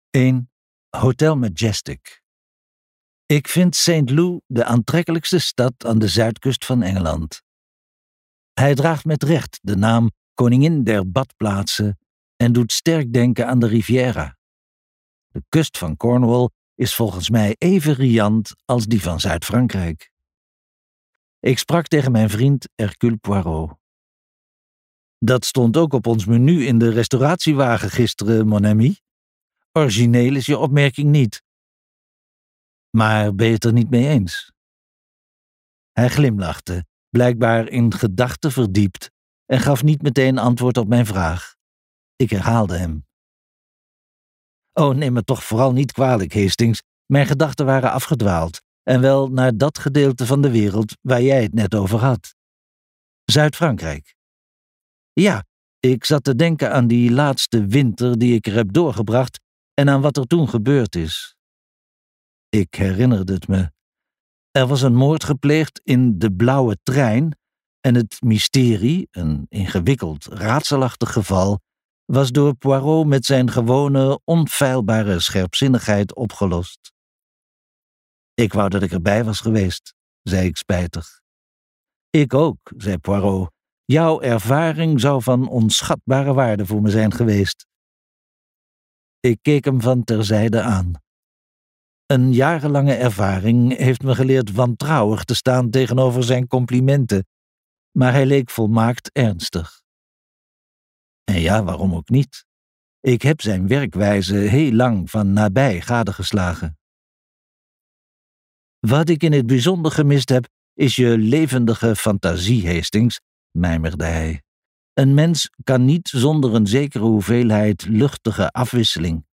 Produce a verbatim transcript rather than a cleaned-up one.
één. Hotel Majestic. Ik vind Saint Lou de aantrekkelijkste stad aan de zuidkust van Engeland. Hij draagt met recht de naam Koningin der Badplaatsen en doet sterk denken aan de Riviera. De kust van Cornwall is volgens mij even riant als die van Zuid-Frankrijk. Ik sprak tegen mijn vriend Hercule Poirot. Dat stond ook op ons menu in de restauratiewagen gisteren, mon ami. Origineel is je opmerking niet. Maar ben je het er niet mee eens? Hij glimlachte, blijkbaar in gedachten verdiept, en gaf niet meteen antwoord op mijn vraag. Ik herhaalde hem. Oh, neem me toch vooral niet kwalijk, Hastings. Mijn gedachten waren afgedwaald, en wel naar dat gedeelte van de wereld waar jij het net over had. Zuid-Frankrijk. Ja, ik zat te denken aan die laatste winter die ik er heb doorgebracht en aan wat er toen gebeurd is. Ik herinnerde het me. Er was een moord gepleegd in de blauwe trein en het mysterie, een ingewikkeld, raadselachtig geval, was door Poirot met zijn gewone, onfeilbare scherpzinnigheid opgelost. Ik wou dat ik erbij was geweest, zei ik spijtig. Ik ook, zei Poirot. Jouw ervaring zou van onschatbare waarde voor me zijn geweest. Ik keek hem van terzijde aan. Een jarenlange ervaring heeft me geleerd wantrouwig te staan tegenover zijn complimenten, maar hij leek volmaakt ernstig. En ja, waarom ook niet? Ik heb zijn werkwijze heel lang van nabij gadegeslagen. Wat ik in het bijzonder gemist heb, is je levendige fantasie, Hastings, mijmerde hij. Een mens kan niet zonder een zekere hoeveelheid luchtige afwisseling,